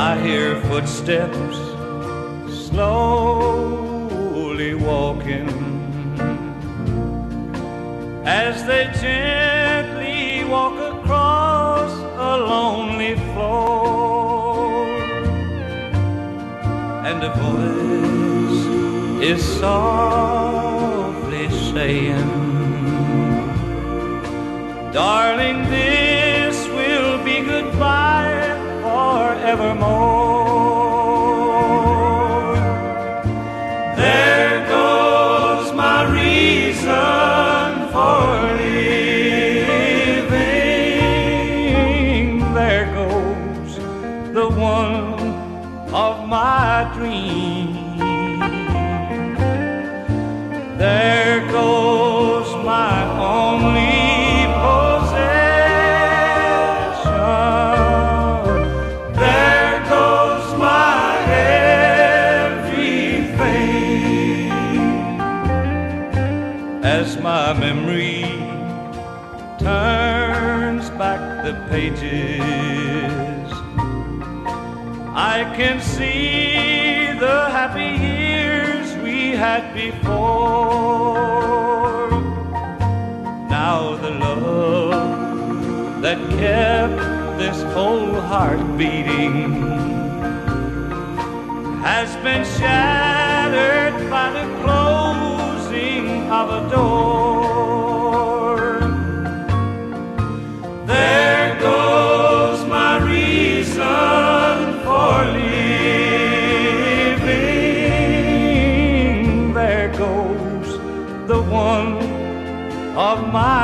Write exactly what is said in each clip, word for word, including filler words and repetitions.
I hear footsteps slowly walking as they gently walk across a lonely floor, and a voice is softly saying, darling, this will be goodbye forevermore. There goes my reason for living. There goes the one of my dreams. There goes my only as my memory turns back the pages. I can see the happy years we had before. Now the love that kept this whole heart beating has been shattered by the closing of a door. There goes my reason for living. There goes the one of my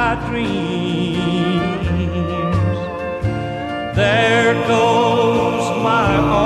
dreams. There goes my own